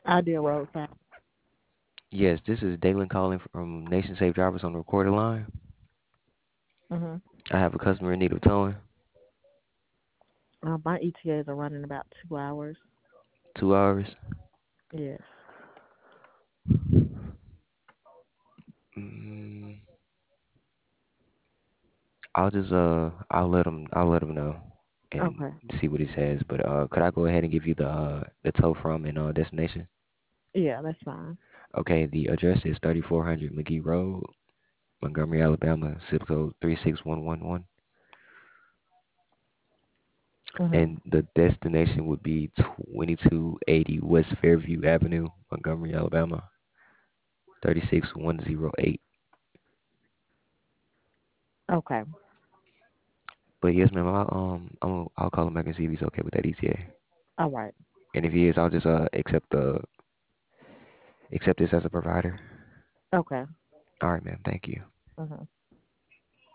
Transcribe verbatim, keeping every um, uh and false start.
Ideal roadside. Yes, this is Dalen calling from Nation Safe Drivers on the recorded line. Mhm. I have a customer in need of towing. Uh, my E T As are running about two hours. Two hours. Yes. Mm, I'll just uh I'll let him I'll let him know and Okay. see what he says. But uh, could I go ahead and give you the uh the tow from and uh destination? Yeah, that's fine. Okay, the address is thirty-four hundred McGee Road, Montgomery, Alabama, zip code three six one one one, Mhm. and the destination would be twenty-two eighty West Fairview Avenue, Montgomery, Alabama, three six one zero eight. Okay. But yes, ma'am, I'll um I'll, I'll call him back and see if he's okay with that E T A. All right. And if he is, I'll just uh accept the accept this as a provider. Okay. All right, ma'am. Thank you. Mhm.